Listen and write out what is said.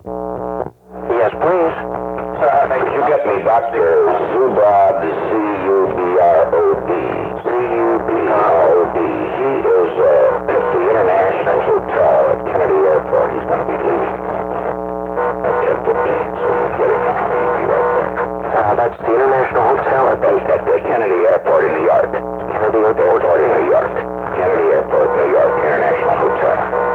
Yes, please. Could you get me Dr. Zubrod, Z-U-B-R-O-D? Z-U-B-R-O-D. He is at the International Hotel at Kennedy Airport. He's going to be leaving at 10:15, so we'll get him. He'll be right there. That's the International Hotel At the Kennedy Airport in New York. Kennedy Airport. In New York. Kennedy Airport, New York, International Hotel.